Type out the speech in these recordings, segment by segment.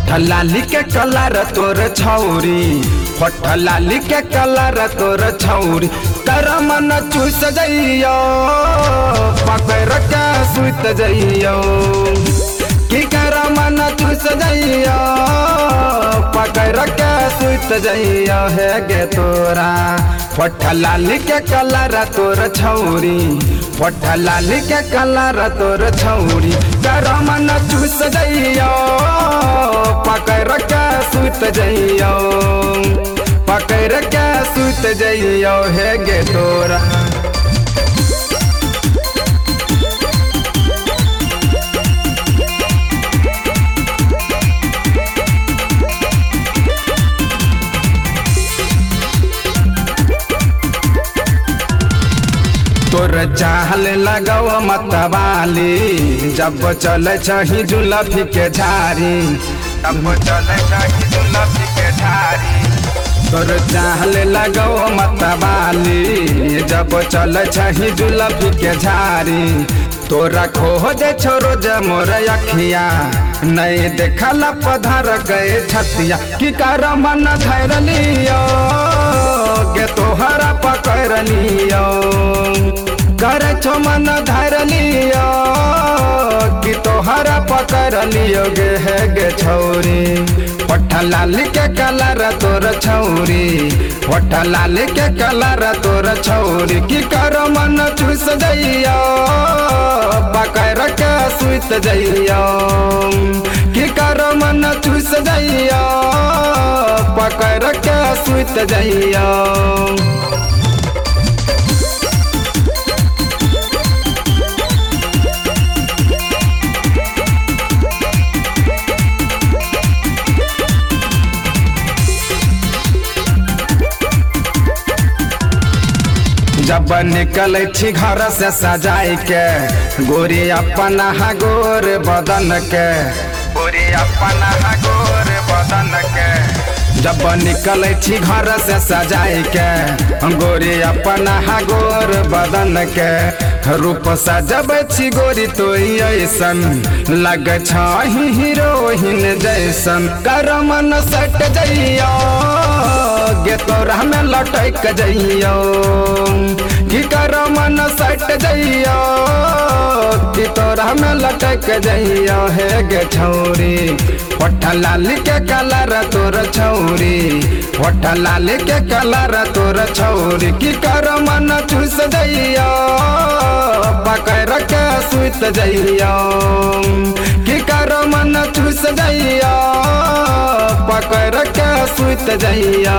होठ लाली के कलर तोर छौरी, होठ लाली के कलर तोर छौरी, कर मन चूस जइयो पकड़ के सुत जइयो, की कर मन चूस जइयो पकड़ के सुत जइयो हे गे तोरा। होठ लाली के कलर तोर छौरी, होठ लाली के कलर तोर छौरी, कर मन चूस जइयो पकड़ के सुत जइयो, पकड़ के सुत जइयो हे गे तोरा। तोर चाहल लगाव मतवाली, जब चले छही जुलफी के झारी, जब चले छही जुलफी के झारी। तोर चाहल लगाव मतवाली, जब चले छही जुलफी के झारी, तोरा खोज छोरो जे मोर अखिया, नहीं देखल पधर गए छतिया, की कर मन धर लियो गे तोहरा पकड़ लियो, कर छो मन धर लियो कि तोहरा पकड़ लियो गे है गे छौरी। होठ लाली के कलर तोर छौरी, होठ लाली के कलर तोर छौरी, की कर मन चूस जइयो पकड़ के सुत जइयो, की कर मन चूस जइयो पकड़ के सुत जइयो। जब निकल छी घर से सजाई के, गोरी अपना गोर बदन के, गोरी अपना गोर बदन के, जब निकल छी घर से सजाई के, गोरी अपना गोर बदन के, रूप सजब छी गोरी तो ऐसन लग छही हीरोइन जैसन, कर मन सट जइयो गे तोरा में लटक जइयो, की कर मन सट जइयो कि तोरा में लटक जइयो हे गे छौरी। होठ लाली के कलर तोर छौरी, होठ लाली के कलर तोर छौरी, की कर मन चूस जइयो पकड़ के सुत जइयो, की कर मन चूस जइयो पकड़ के सुत जइयो।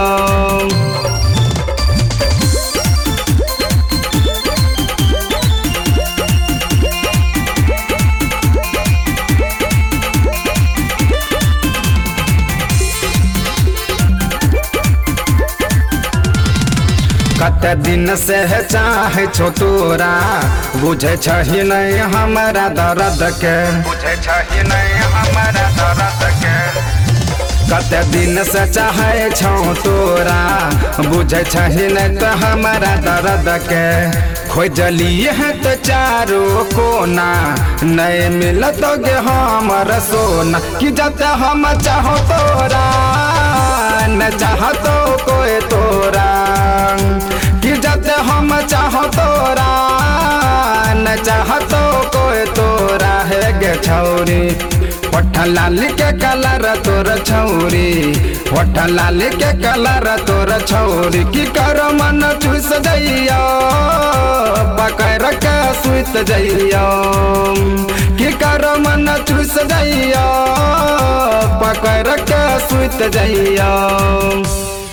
कत दिन से चाहे छो तोरा, बुझे छही नहीं हमारा दर्द के, बुझे छही नहीं हमारा दर्द के, कत दिन से चाहे छो तोरा, बुझे छही नहीं तो हमारा दर्द के, खोजलिए है तो चारों कोना, नहीं मिलत गे हमर सोना, कि जब हम चाहो तोरा न चाहतो कोई तोरा, कि जब हम चाहो तोरा न चाहतो कोई तोरा है गे छौरी। होठ लाली के कलर तोर छौरी, होठ लाली के कलर तोर छौरी, की कर मन चूस जइयो पकड़ के सुत जइयो, की कर मन चूस जइयो पकड़ के सुत जइयो।